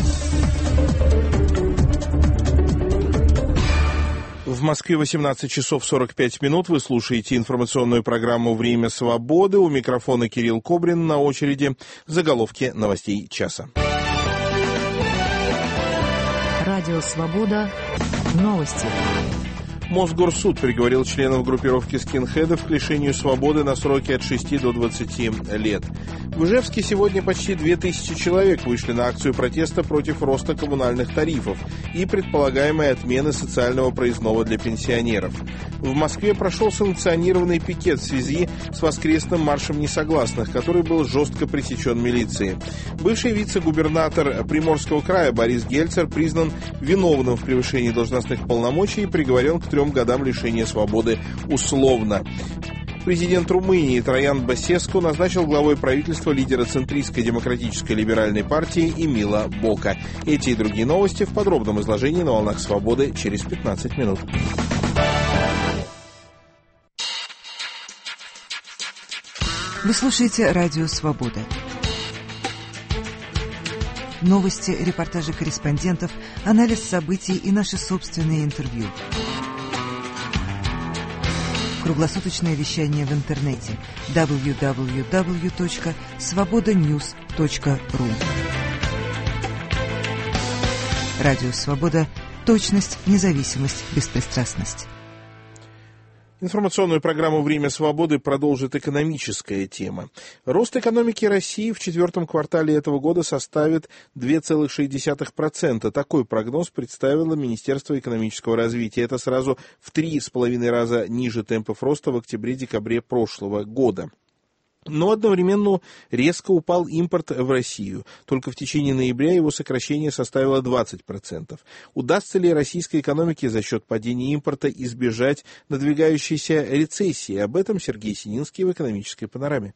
В Москве восемнадцать часов сорок пять минут. Вы слушаете информационную программу «Время свободы». У микрофона Кирилл Кобрин, на очереди заголовки новостей часа.
Радио «Свобода». Новости.
Мосгорсуд приговорил членов группировки скинхедов к лишению свободы на сроки от шести до двадцати лет. В Ижевске сегодня почти две тысячи человек вышли на акцию протеста против роста коммунальных тарифов и предполагаемой отмены социального проездного для пенсионеров. В Москве прошел санкционированный пикет в связи с воскресным маршем несогласных, который был жестко пресечен милицией. Бывший вице-губернатор Приморского края Борис Гельцер признан виновным в превышении должностных полномочий и приговорен к трем годам лишения свободы условно. Президент Румынии Троян Басеску назначил главой правительства лидера центристской демократической либеральной партии Эмила Бока. Эти и другие новости в подробном изложении на «Волнах Свободы» через пятнадцать минут.
Вы слушаете «Радио Свобода». Новости, репортажи корреспондентов, анализ событий и наши собственные интервью. Круглосуточное вещание в интернете дабл ю дабл ю дабл ю точка свобода ньюс точка ру. Радио Свобода. Точность, независимость, беспристрастность.
Информационную программу «Время свободы» продолжит экономическая тема. Рост экономики России в четвертом квартале этого года составит два целых шесть десятых процента. Такой прогноз представило Министерство экономического развития. Это сразу в три с половиной раза ниже темпов роста в октябре-декабре прошлого года. Но одновременно резко упал импорт в Россию. Только в течение ноября его сокращение составило двадцать процентов. Удастся ли российской экономике за счет падения импорта избежать надвигающейся рецессии? Об этом Сергей Сининский в «Экономической панораме».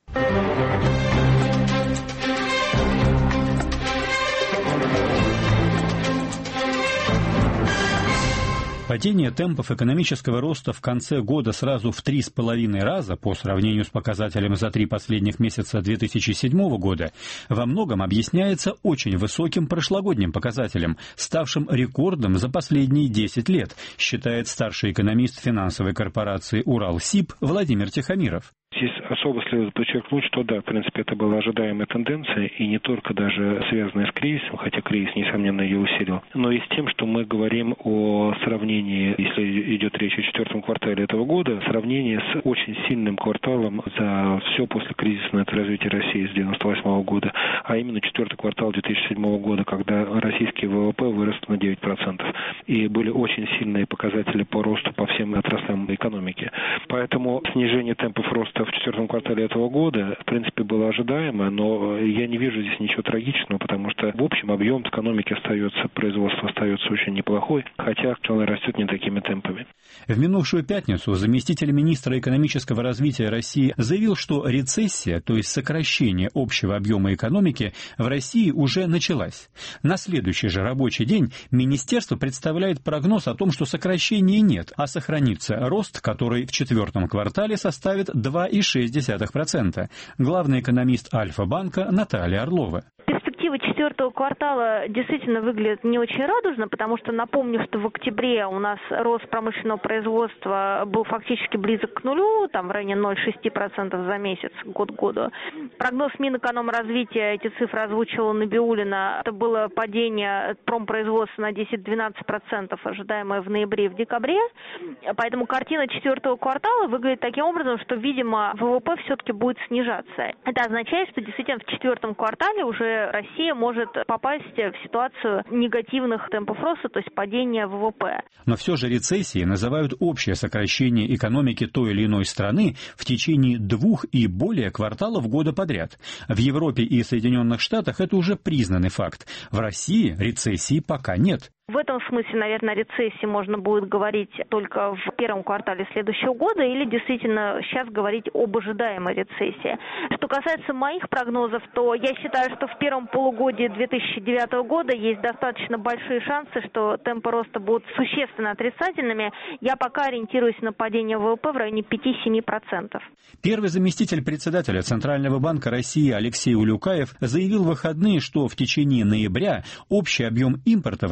Падение темпов экономического роста в конце года сразу в три с половиной раза по сравнению с показателем за три последних месяца две тысячи седьмого года во многом объясняется очень высоким прошлогодним показателем, ставшим рекордным за последние десять лет, считает старший экономист финансовой корпорации «Уралсиб» Владимир Тихомиров.
Здесь особо следует подчеркнуть, что да, в принципе, это была ожидаемая тенденция, и не только даже связанная с кризисом, хотя кризис, несомненно, ее усилил, но и с тем, что мы говорим о сравнении, если идет речь о четвертом квартале этого года, сравнении с очень сильным кварталом за все после кризисное развитие России с девяносто восьмого года, а именно четвертый квартал две тысячи седьмого года, когда российский ВВП вырос на девять процентов. И были очень сильные показатели по росту по всем отраслям экономики. Поэтому снижение темпов роста в четвертом квартале этого года, в принципе, было ожидаемо, но я не вижу здесь ничего трагичного, потому что, в общем, объем экономики остается, производство остается очень неплохой, хотя он растет не такими темпами.
В минувшую пятницу заместитель министра экономического развития России заявил, что рецессия, то есть сокращение общего объема экономики, в России уже началась. На следующий же рабочий день министерство представляет прогноз о том, что сокращения нет, а сохранится рост, который в четвертом квартале составит два целых шесть десятых процента. Главный экономист Альфа-банка Наталья Орлова.
Перспективы четвертого квартала действительно выглядят не очень радужно, потому что напомню, что в октябре у нас рост промышленного производства был фактически близок к нулю, там в районе ноль целых шесть десятых процента за месяц, год к году. Прогноз Минэкономразвития, эти цифры озвучила Набиуллина, это было падение промпроизводства на десять-двенадцать процентов, ожидаемое в ноябре и в декабре. Поэтому картина четвертого квартала выглядит таким образом, что, видимо, ВВП все-таки будет снижаться. Это означает, что действительно в четвертом квартале уже Россия может попасть в ситуацию негативных темпов роста, то есть падения ВВП.
Но все же рецессией называют общее сокращение экономики той или иной страны в течение двух и более кварталов года подряд. В Европе и Соединенных Штатах это уже признанный факт. В России рецессии пока нет.
В этом смысле, наверное, о рецессии можно будет говорить только в первом квартале следующего года или действительно сейчас говорить об ожидаемой рецессии. Что касается моих прогнозов, то я считаю, что в первом полугодии две тысячи девятого года есть достаточно большие шансы, что темпы роста будут существенно отрицательными. Я пока ориентируюсь на падение ВВП в районе пять-семь процентов.
Первый заместитель председателя Центрального банка России Алексей Улюкаев заявил в выходные, что в течение ноября общий объем импорта в Россию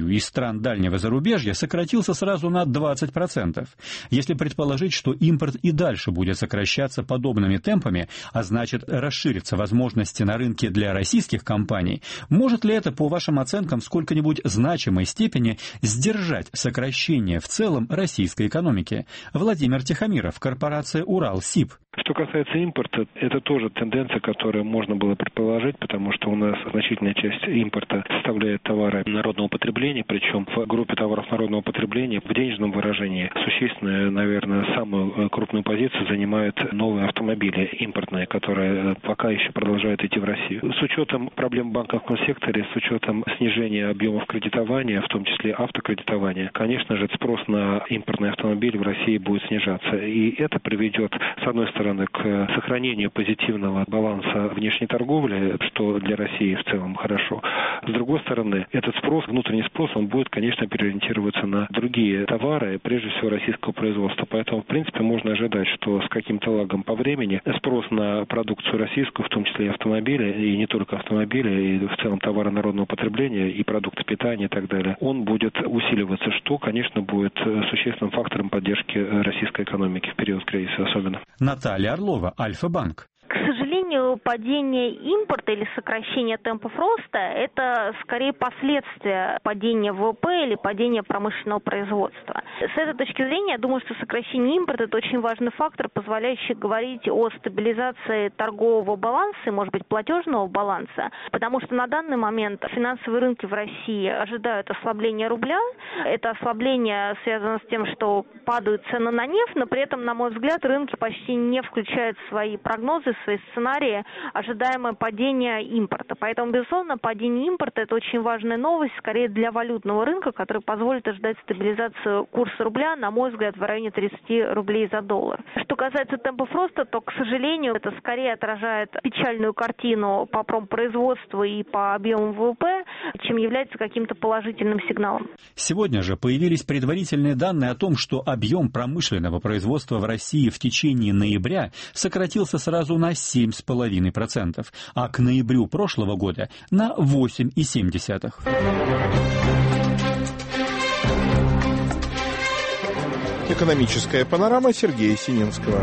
Россию из стран дальнего зарубежья сократился сразу на двадцать процентов. Если предположить, что импорт и дальше будет сокращаться подобными темпами, а значит расширятся возможности на рынке для российских компаний, может ли это, по вашим оценкам, в сколько-нибудь значимой степени сдержать сокращение в целом российской экономики? Владимир Тихомиров, корпорация «Уралсиб».
Что касается импорта, это тоже тенденция, которую можно было предположить, потому что у нас значительная часть импорта составляет товары народного потребления, причем в группе товаров народного потребления в денежном выражении существенную, наверное, самую крупную позицию занимают новые автомобили импортные, которые пока еще продолжают идти в Россию. С учетом проблем в банковском секторе, с учетом снижения объемов кредитования, в том числе автокредитования, конечно же, спрос на импортные автомобили в России будет снижаться. И это приведет, с одной стороны, к сохранению позитивного баланса внешней торговли, что для России в целом хорошо. С другой стороны, этот спрос, внутренний спрос, он будет, конечно, переориентироваться на другие товары, прежде всего российского производства. Поэтому, в принципе, можно ожидать, что с каким-то лагом по времени спрос на продукцию российскую, в том числе и автомобили, и не только автомобили, и в целом товары народного потребления, и продукты питания и так далее, он будет усиливаться, что, конечно, будет существенным фактором поддержки российской экономики в период кризиса особенно.
Наталья Орлова, Альфа-банк.
К сожалению, падение импорта или сокращение темпов роста – это скорее последствия падения ВВП или падения промышленного производства. С этой точки зрения, я думаю, что сокращение импорта – это очень важный фактор, позволяющий говорить о стабилизации торгового баланса и, может быть, платежного баланса, потому что на данный момент финансовые рынки в России ожидают ослабления рубля. Это ослабление связано с тем, что падают цены на нефть, но при этом, на мой взгляд, рынки почти не включают в свои прогнозы, свои сценарии ожидаемое падение импорта. Поэтому, безусловно, падение импорта – это очень важная новость, скорее для валютного рынка, который позволит ожидать стабилизацию курса рубля, на мой взгляд, в районе тридцати рублей за доллар. Что касается темпов роста, то, к сожалению, это скорее отражает печальную картину по промпроизводству и по объему ВВП, чем является каким-то положительным сигналом.
Сегодня же появились предварительные данные о том, что объем промышленного производства в России в течение ноября сократился сразу на семь целых пять десятых процента, а к ноябрю прошлого года на восемь целых семь десятых процента.
Экономическая панорама Сергея Сининского.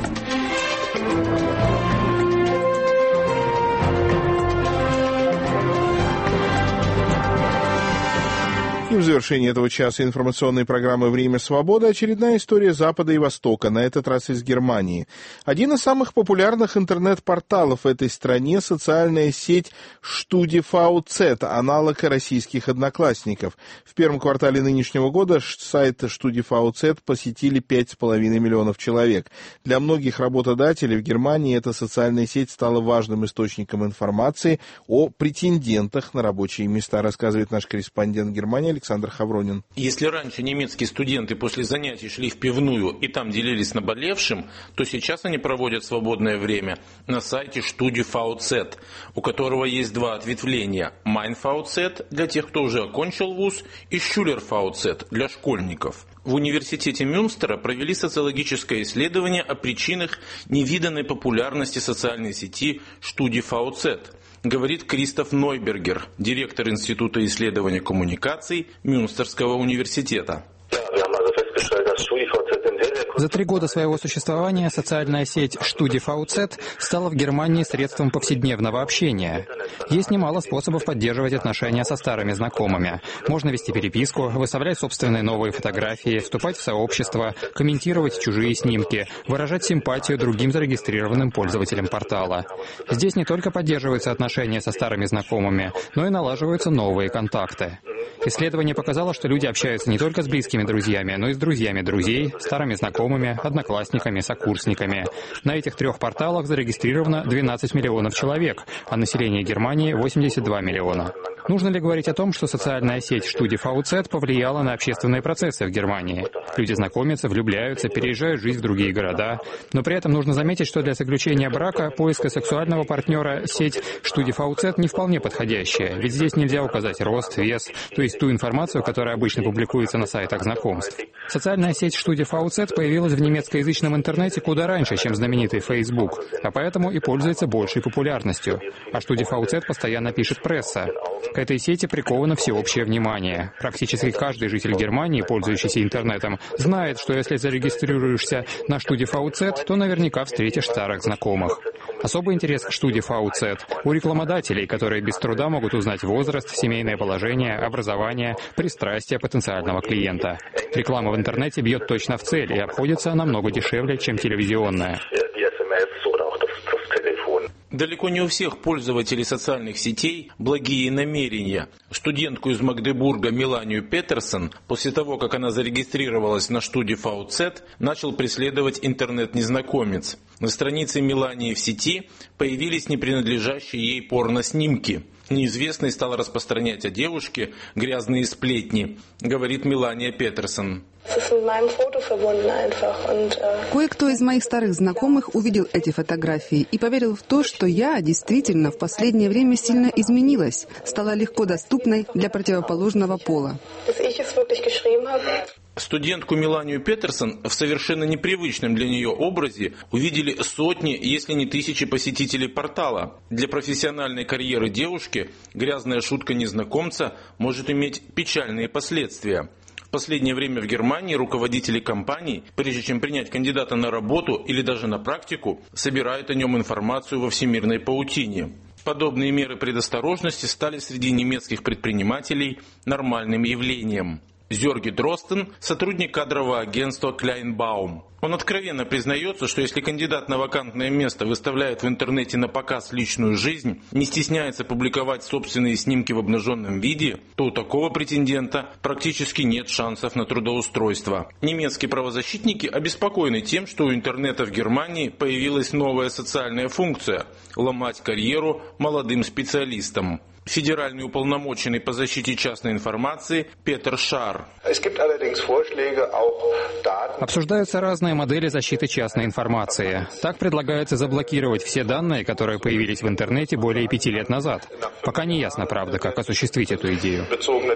И в завершении этого часа информационной программы «Время свободы» очередная история Запада и Востока, на этот раз из Германии. Один из самых популярных интернет-порталов в этой стране – социальная сеть StudiVZ, аналог российских «Одноклассников». В первом квартале нынешнего года сайт StudiVZ посетили пять с половиной миллионов человек. Для многих работодателей в Германии эта социальная сеть стала важным источником информации о претендентах на рабочие места, рассказывает наш корреспондент Германии Александр Хавронин.
Если раньше немецкие студенты после занятий шли в пивную и там делились наболевшим, то сейчас они проводят свободное время на сайте StudiVZ, у которого есть два ответвления: MeinVZ для тех, кто уже окончил вуз, и SchülerVZ для школьников. В университете Мюнстера провели социологическое исследование о причинах невиданной популярности социальной сети StudiVZ, говорит Кристоф Нойбергер, директор Института исследования коммуникаций Мюнстерского университета.
За три года своего существования социальная сеть StudiVZ стала в Германии средством повседневного общения. Есть немало способов поддерживать отношения со старыми знакомыми. Можно вести переписку, выставлять собственные новые фотографии, вступать в сообщества, комментировать чужие снимки, выражать симпатию другим зарегистрированным пользователям портала. Здесь не только поддерживаются отношения со старыми знакомыми, но и налаживаются новые контакты. Исследование показало, что люди общаются не только с близкими друзьями, но и с друзьями друзей, старыми знакомыми, одноклассниками, сокурсниками. На этих трех порталах зарегистрировано двенадцать миллионов человек, а население Германии восемьдесят два миллиона. Нужно ли говорить о том, что социальная сеть StudiVZ повлияла на общественные процессы в Германии? Люди знакомятся, влюбляются, переезжают жить в другие города. Но при этом нужно заметить, что для заключения брака, поиска сексуального партнера сеть StudiVZ не вполне подходящая. Ведь здесь нельзя указать рост, вес, то есть ту информацию, которая обычно публикуется на сайтах знакомств. Социальная сеть StudiVZ появилась в немецкоязычном интернете куда раньше, чем знаменитый Facebook, а поэтому и пользуется большей популярностью. А StudiVZ постоянно пишет пресса. К этой сети приковано всеобщее внимание. Практически каждый житель Германии, пользующийся интернетом, знает, что если зарегистрируешься на StudiVZ, то наверняка встретишь старых знакомых. Особый интерес к StudiVZ у рекламодателей, которые без труда могут узнать возраст, семейное положение, образование, пристрастия потенциального клиента. Реклама в интернете бьет точно в цель и обходится намного дешевле, чем телевизионная.
Далеко не у всех пользователей социальных сетей благие намерения. Студентку из Магдебурга Меланию Петерсон, после того, как она зарегистрировалась на StudiVZ, начал преследовать интернет-незнакомец. На странице Мелании в сети появились непринадлежащие ей порноснимки. Неизвестный стал распространять о девушке грязные сплетни, говорит Мелания Петерсон.
Кое-кто из моих старых знакомых увидел эти фотографии и поверил в то, что я действительно в последнее время сильно изменилась, стала легко доступной для противоположного пола.
Студентку Меланию Петерсон в совершенно непривычном для нее образе увидели сотни, если не тысячи посетителей портала. Для профессиональной карьеры девушки грязная шутка незнакомца может иметь печальные последствия. В последнее время в Германии руководители компаний, прежде чем принять кандидата на работу или даже на практику, собирают о нем информацию во всемирной паутине. Подобные меры предосторожности стали среди немецких предпринимателей нормальным явлением. Зёрги Дростен – сотрудник кадрового агентства Клайнбаум. Он откровенно признается, что если кандидат на вакантное место выставляет в интернете на показ личную жизнь, не стесняется публиковать собственные снимки в обнаженном виде, то у такого претендента практически нет шансов на трудоустройство. Немецкие правозащитники обеспокоены тем, что у интернета в Германии появилась новая социальная функция – ломать карьеру молодым специалистам. Федеральный уполномоченный по защите частной информации Петер Шар.
Обсуждаются разные модели защиты частной информации. Так предлагается заблокировать все данные, которые появились в интернете более пяти лет назад. Пока не ясно, правда, как осуществить эту идею.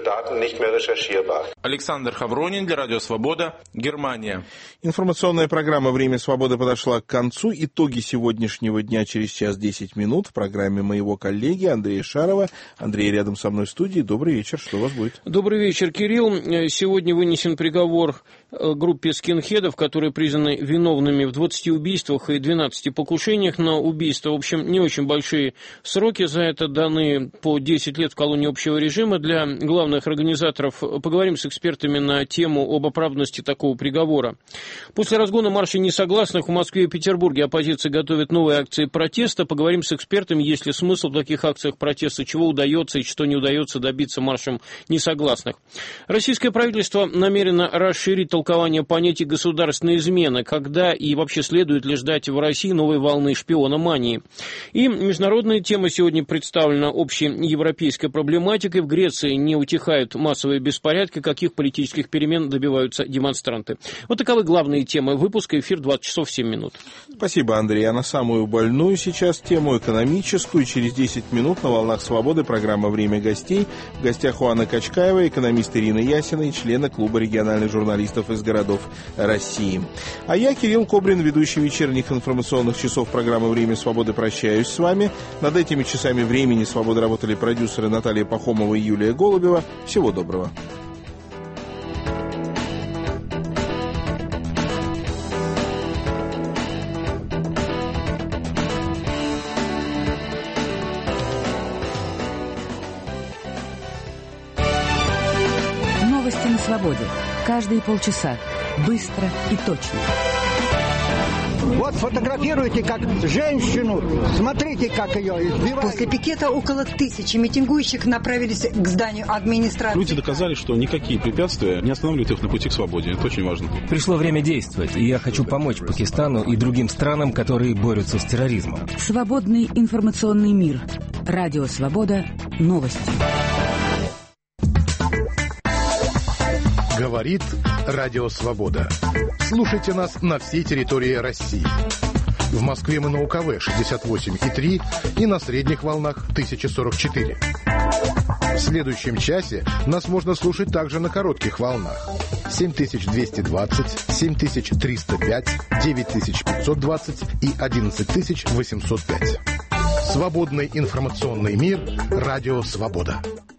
Александр Хавронин для Радио Свобода, Германия.
Информационная программа «Время свободы» подошла к концу. Итоги сегодняшнего дня через час десять минут в программе моего коллеги Андрея Шарова. Андрей рядом со мной в студии. Добрый вечер. Что у вас будет?
Добрый вечер, Кирилл. Сегодня вынесен приговор группе скинхедов, которые признаны виновными в двадцати убийствах и двенадцати покушениях на убийство. В общем, не очень большие сроки за это даны, по десять лет в колонии общего режима. Для главных организаторов поговорим с экспертами на тему об оправданности такого приговора. После разгона марша несогласных в Москве и Петербурге оппозиция готовит новые акции протеста. Поговорим с экспертами, есть ли смысл в таких акциях протеста, чего удается и что не удается добиться маршем несогласных. Российское правительство намерено расширить толкование понятия государственной измены, когда и вообще следует ли ждать в России новой волны шпиономании. И международная тема сегодня представлена общей европейской проблематикой. В Греции не утихают массовые беспорядки, каких политических перемен добиваются демонстранты. Вот таковы главные темы выпуска. Эфир двадцать часов семь минут.
Спасибо, Андрей. А на самую больную сейчас тему экономическую. Через десять минут на «Волнах Свободы» программа «Время гостей». В гостях у Анны Качкаевой, экономист Ирина Ясина и члена клуба региональных журналистов из городов России. А я, Кирилл Кобрин, ведущий вечерних информационных часов программы «Время свободы», прощаюсь с вами. Над этими часами «Времени свободы» работали продюсеры Наталья Пахомова и Юлия Голубева. Всего доброго.
На свободе. Каждые полчаса. Быстро и точно.
Вот фотографируйте как женщину. Смотрите, как ее избивают.
После пикета около тысячи митингующих направились к зданию администрации.
Люди доказали, что никакие препятствия не останавливают их на пути к свободе. Это очень важно.
Пришло время действовать, и я хочу помочь Пакистану и другим странам, которые борются с терроризмом.
Свободный информационный мир. Радио Свобода. Новости.
Говорит Радио Свобода. Слушайте нас на всей территории России. В Москве мы на УКВ шестьдесят восемь и три и на средних волнах тысяча сорок четыре. В следующем часе нас можно слушать также на коротких волнах. семь тысяч двести двадцать, семь тысяч триста пять, девять тысяч пятьсот двадцать и одиннадцать тысяч восемьсот пять. Свободный информационный мир. Радио «Свобода».